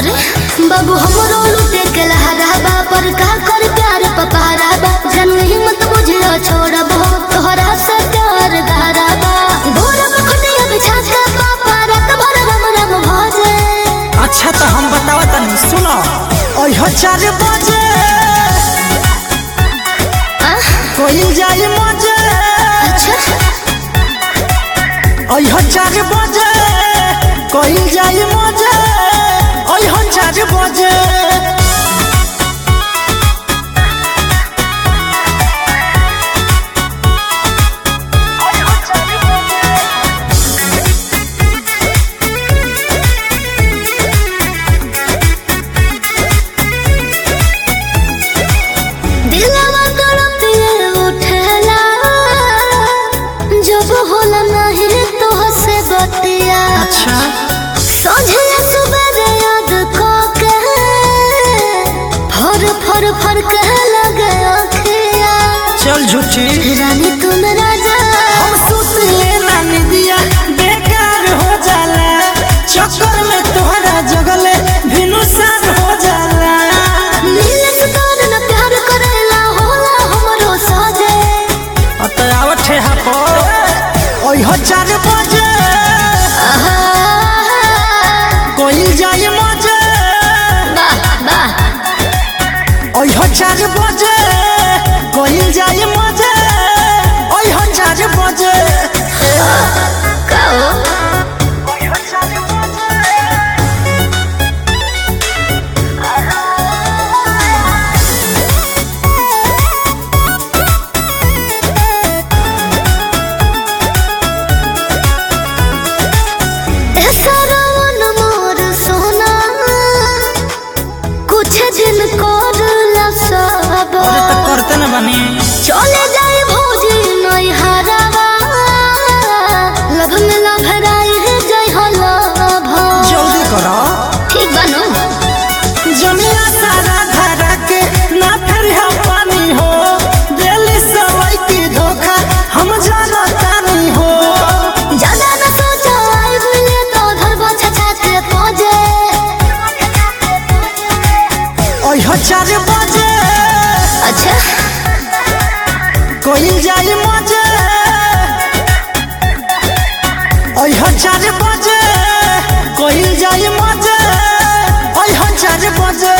अरे बाबू हमरो लुटे के लहराबा पर का कर प्यार पपहराबा जन हिम्मत बुझियो छोड़बो तोहरा से प्यार गहराबा गोरब खटिया बिछा के पापा रात भर रम रम भजे। अच्छा तो हम बतावा तनी सुनो ओह 4 बजे कोई जाए मजे। अच्छा ओह 4 बजे कोई जाए मजे ओह 4 बजे। दिलवा तड़पे उठला जब होला नहीं तो हसे बतिया। अच्छा सोझे सुबह याद के फर फर कह लगे अखिया। चल झूठी रानी तुम राजा हम सुतले रानी दिया बेकार हो जाला चक्कर में तोहरा जगले भिनुसार हो जाला। नीले सुतार न प्यार करेला होला हमरो साजे। अतयावत है हापो ओह 4 बजे आहा कोई जाए मजे। वाह वाह ओह 4 बजे कोई जाए मजे ओह 4 बजे। कहो अरे तो करते न बनी चले जाए भौजी नई हरावा लभ में लभराई है जय हला भा। जल्दी करो ठीक बनो जमिया सारा धरा के ना फिर हम पानी हो दिल्ली सवाई की धोखा हम जाना तानी हो। ज्यादा न सोचो आई मिले तो धरबो छछा के पहुंचे। ओह 4 बजे अच्छा कोई जाए मजे ओह 4 बजे कोई जाए मजे ओह 4 बजे।